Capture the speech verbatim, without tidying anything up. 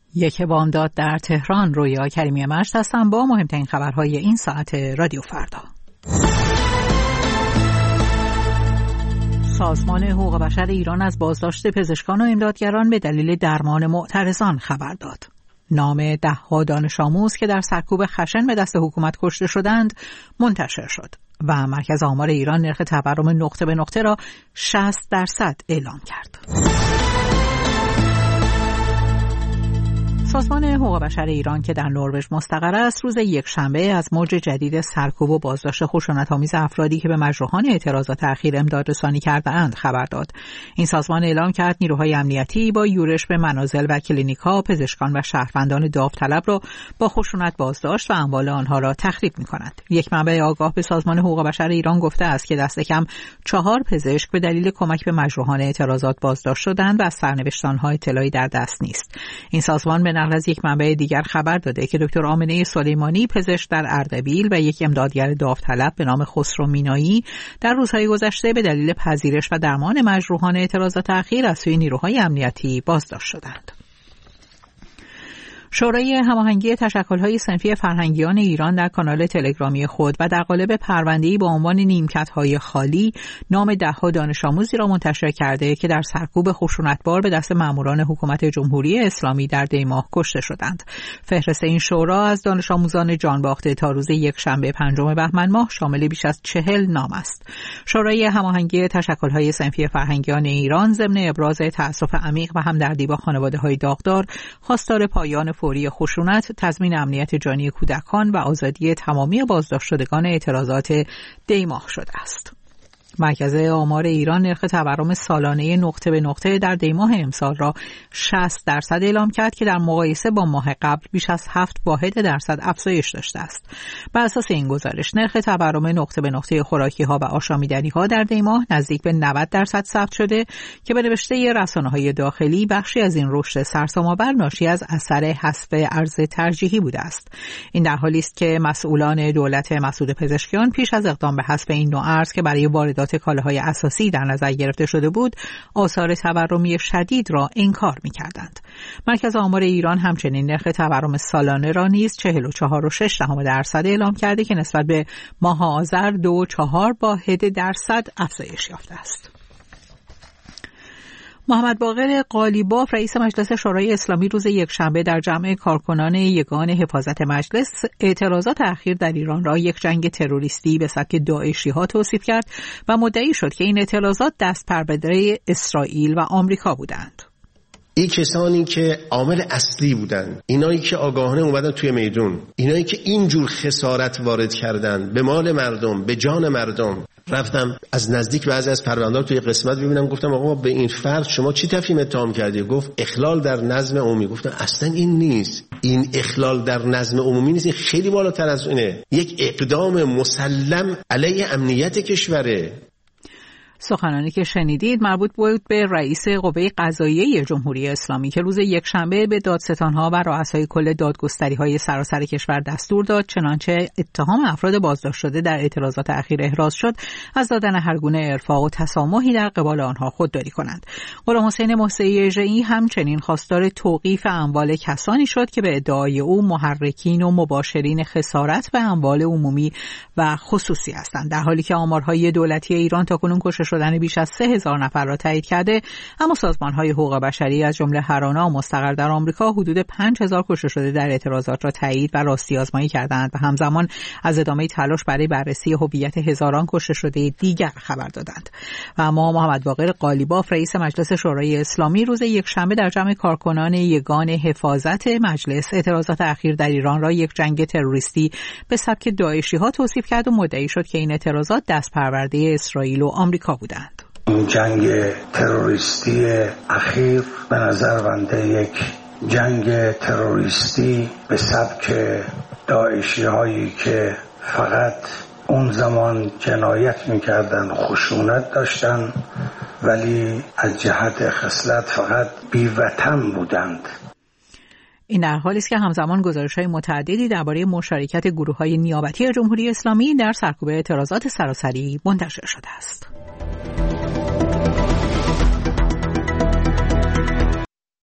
یک بامداد در تهران. رویا کریمی مجد هستم با مهمترین خبرهای این ساعت رادیو فردا. سازمان حقوق بشر ایران از بازداشت پزشکان و امدادگران به دلیل درمان معترضان خبر داد. نام ده‌ها دانش آموز که در سرکوب خشن به دست حکومت کشته شدند منتشر شد و مرکز آمار ایران نرخ تورم نقطه به نقطه را شصت درصد اعلام کرد. سازمان حقوق بشر ایران که در نروژ مستقر است روز یکشنبه از موج جدید سرکوب و بازداشت خشونت‌آمیز افرادی که به مجروحان اعتراضات اخیر امدادرسانی کرده‌اند خبر داد. این سازمان اعلام کرد نیروهای امنیتی با یورش به منازل و کلینیک‌ها پزشکان و شهروندان داوطلب را با خشونت بازداشت و اموال آنها را تخریب می‌کند. یک منبع آگاه به سازمان حقوق بشر ایران گفته است که دست کم چهار پزشک به دلیل کمک به مجروحان اعتراضات بازداشت شدند و از سرنوشت آنها اطلاعی در دست نیست. این سازمان به نقل از یک منبع دیگر خبر داده که دکتر آمنه سلیمانی پزشک در اردبیل و یک امدادگر داوطلب به نام خسرو مینایی در روزهای گذشته به دلیل پذیرش و درمان مجروحان اعتراضات اخیر از سوی نیروهای امنیتی بازداشت شدند. شورای هماهنگی تشکل‌های صنفی فرهنگیان ایران در کانال تلگرامی خود و در قالب پرونده‌ای با عنوان نیمکت‌های خالی نام ده‌ها دانش آموزی را منتشر کرده که در سرکوب خشونتبار به دست ماموران حکومت جمهوری اسلامی در دیماه کشته شدند. فهرست این شورا از دانش آموزان جانباخته تا روز یکشنبه پنجم بهمن ماه شامل بیش از چهل نام است. شورای هماهنگی تشکل‌های صنفی فرهنگیان ایران ضمن ابراز تأسف عمیق و همدردی با خانواده‌های داغدار خواستار پایان فوری خشونت، تضمین امنیت جانی کودکان و آزادی تمامی بازداشت شدگان اعتراضات دیماه شده است. مرکز آمار ایران نرخ تورم سالانه نقطه به نقطه در دیماه امسال را شصت درصد اعلام کرد که در مقایسه با ماه قبل بیش از هفت واحد درصد افزایش داشته است. بر اساس این گزارش نرخ تورم نقطه به نقطه خوراکی‌ها و آشامیدنی‌ها در دیماه نزدیک به نود درصد ثبت شده که به نوشته رسانه‌های داخلی بخشی از این رشد سرسام‌آور ناشی از اثر حذف ارز ترجیحی بوده است. این در حالی است که مسئولان دولت مسعود پزشکیان پیش از اقدام به حذف این نوع ارز که برای واردات کالاهای اساسی در نظر گرفته شده بود، آثار تورمی شدید را انکار می‌کردند. مرکز آمار ایران همچنین نرخ تورم سالانه را نیز چهل و چهار و شش دهم درصد اعلام کرده که نسبت به ماه آذر دو و چهار واحد درصد افزایش یافته است. محمد باقر قالیباف رئیس مجلس شورای اسلامی روز یکشنبه در جمع کارکنان یگان حفاظت مجلس اعتراضات اخیر در ایران را یک جنگ تروریستی به سبک داعشی‌ها توصیف کرد و مدعی شد که این اعتراضات دست پرورده اسرائیل و آمریکا بودند. این کسانی که عامل اصلی بودند، اینایی که آگاهانه اومدن توی میدون، اینایی که اینجور خسارت وارد کردن به مال مردم، به جان مردم. رفتم از نزدیک بعضی از پرونده‌ها توی قسمت ببینم، گفتم آقا به این فرد شما چی تفهیم اتهام کردی؟ گفت اخلال در نظم عمومی. گفتم اصلا این نیست، این اخلال در نظم عمومی نیست، این خیلی بالاتر از اینه، یک اقدام مسلم علیه امنیت کشوره. سخنانی که شنیدید مربوط بود به رئیس قوه قضاییه جمهوری اسلامی که روز یکشنبه به دادستان‌ها و رؤسای کل دادگستری‌های سراسر کشور دستور داد چنانچه اتهام افراد بازداشت شده در اعتراضات اخیر احراز شد از دادن هر گونه ارفاق و تسامحی در قبال آنها خودداری کنند. غلام حسین محسنی اژه‌ای همچنین خواستار توقیف اموال کسانی شد که به ادعای او محرکین و مباشرین خسارت به اموال عمومی و خصوصی هستند، در حالی که آمارهای دولتی ایران تاکنون کشته شدن بیش از سه هزار نفر را تایید کرده، اما سازمان‌های حقوق بشری از جمله هرانا مستقر در آمریکا حدود پنج هزار کشته شده در اعتراضات را تایید و راستی آزمایی کردند و همزمان از ادامه تلاش برای بررسی هویت هزاران کشته شده دیگر خبر دادند. و اما محمد باقر قالیباف رئیس مجلس شورای اسلامی روز یکشنبه در جمع کارکنان یگان حفاظت مجلس اعتراضات اخیر در ایران را یک جنگ تروریستی به سبک داعشی‌ها توصیف کرد و مدعی شد که این اعتراضات دست پرورده اسرائیل و آمریکا بودند. این جنگ تروریستی اخیر به نظر بنده یک جنگ تروریستی به سبک داعشی هایی که فقط اون زمان جنایت میکردن، خشونت داشتن، ولی از جهت خصلت فقط بی‌وطن بودند. این در حالی است که همزمان گزارش‌های متعددی درباره مشارکت گروه‌های نیابتی جمهوری اسلامی در سرکوب اعتراضات سراسری منتشر شده است.